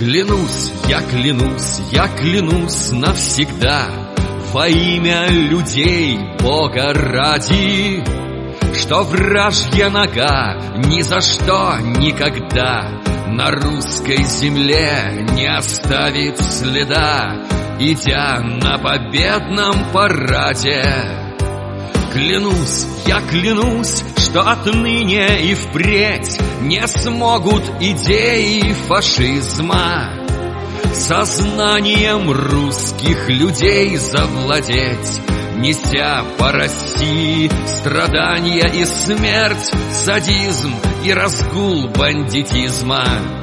Клянусь, я клянусь навсегда во имя людей, Бога ради, что вражья нога ни за что никогда на русской земле не оставит следа, идя на победном параде. Клянусь, я клянусь, что отныне и впредь не смогут идеи фашизма сознанием русских людей завладеть, неся по России страдания и смерть, садизм и разгул бандитизма.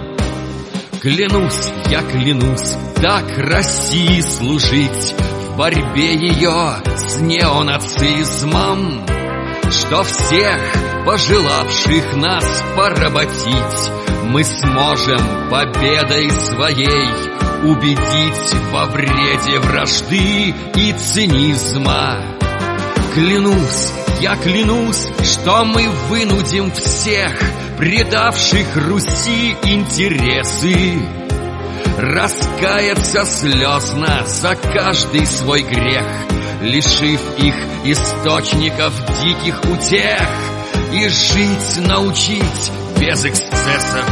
Клянусь, я клянусь так России служить в борьбе ее с неонацизмом, что всех пожелавших нас поработить мы сможем победой своей убедить во вреде вражды и цинизма. Клянусь, я клянусь, что мы вынудим всех предавших Руси интересы раскаяться слезно за каждый свой грех, лишив их источников диких утех, и жить научить без эксцессов.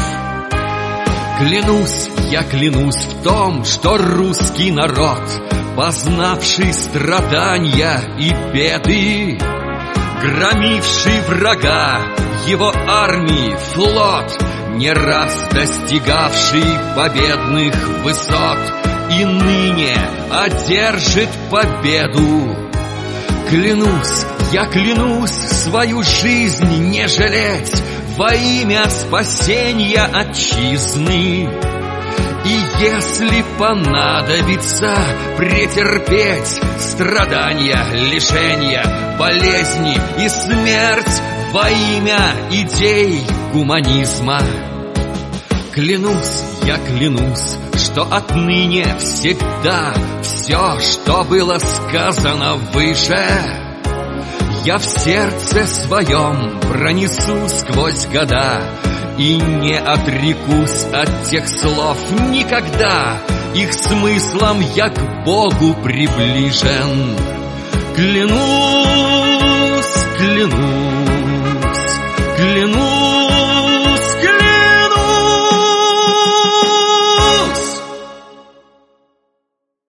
Клянусь, я клянусь в том, что русский народ, познавший страдания и беды, громивший врага, его армии, флот, не раз достигавший победных высот, и ныне одержит победу. Клянусь, я клянусь свою жизнь не жалеть во имя спасения отчизны. И если понадобится претерпеть страдания, лишения, болезни и смерть во имя идей гуманизма. Клянусь, я клянусь, что отныне всегда все, что было сказано выше, я в сердце своем пронесу сквозь года и не отрекусь от тех слов никогда. Их смыслом я к Богу приближен. Клянусь, клянусь.